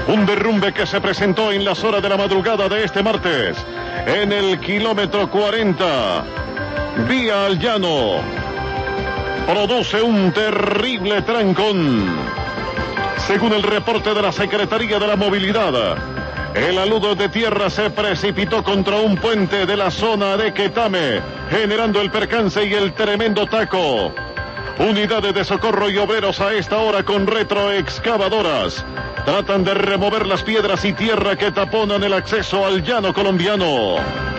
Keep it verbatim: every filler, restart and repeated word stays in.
Un derrumbe que se presentó en las horas de la madrugada de este martes, en el kilómetro cuarenta, vía al llano. Produce un terrible trancón. Según el reporte de la Secretaría de la Movilidad, el aludo de tierra se precipitó contra un puente de la zona de Quetame, generando el percance y el tremendo taco. Unidades de socorro y obreros a esta hora con retroexcavadoras tratan de remover las piedras y tierra que taponan el acceso al llano colombiano.